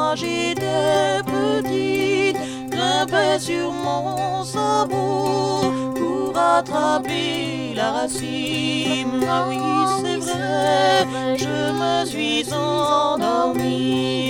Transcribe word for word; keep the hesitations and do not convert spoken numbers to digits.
quand j'étais petite, grimpais sur mon sabot pour attraper la racine. Ah oui, c'est vrai, je me suis endormie.